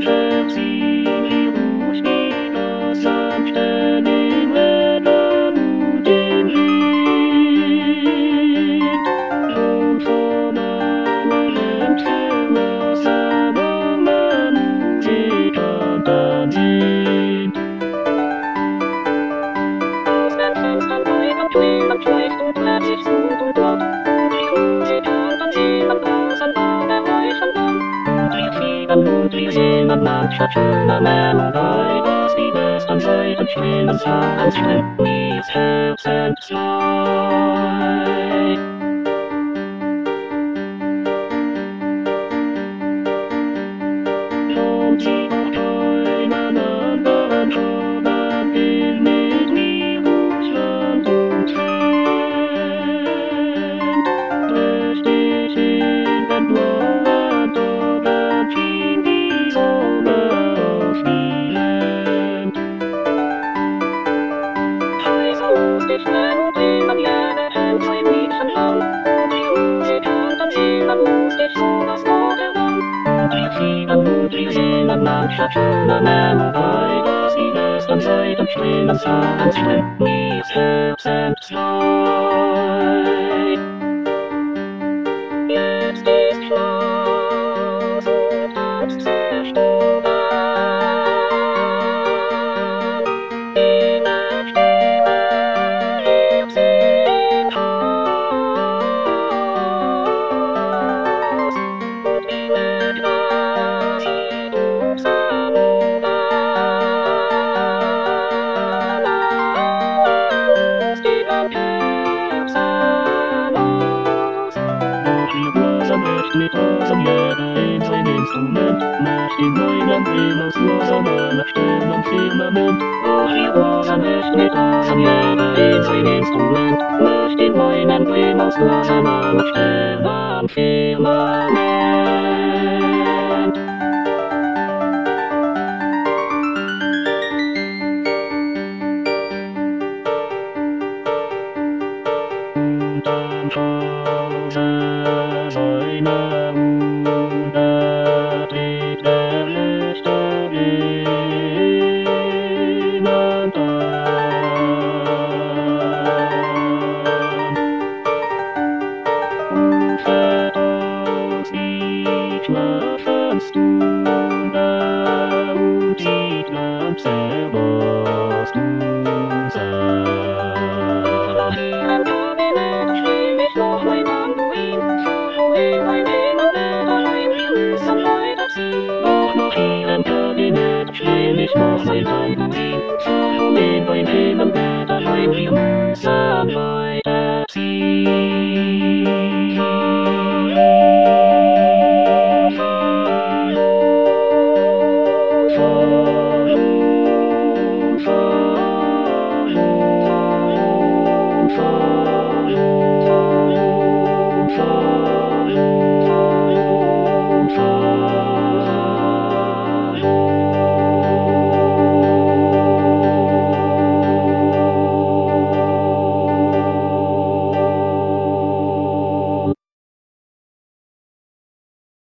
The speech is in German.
Schöner Melancholy, dass die besten Seiten stehen und sagen, strip me as hips and slide. Und sie auch keinen anderen Schumann in mit mir Russland und Trend. Richtig in den blauen Tagen schien die Sonne auf die Land. Lustig, wenn man jede Hand sein Mädchen lang. Und die Musikanten singen lustig, so was noch heran. Und wir singen mancher schöner Melodie, dass die besten Seiten stehen und sagen, strip me as hips and slide. Jetzt ist Schluss und tanzt zerstört. Mit unserem jeder in sein Instrument, möcht in meinem Himmels nur seine Stirn am Firmament. Ach, wir losen nicht mit unserem jeder in sein Instrument, möcht in meinem Himmels nur seine Stirn am Firmament. Und am Schoße seiner Mutter trägt der Lichter jemand an. Und fährt aus die Schlafenstunde und die glaubt selber, was du sagst. Noch mein Manduin, so in mein Himmel, daheim wir müssen weiter ziehen. Doch nach ihrem Kabinett stell ich noch mein Manduin, so in mein Himmel, daheim wir müssen weiter ziehen. Follow.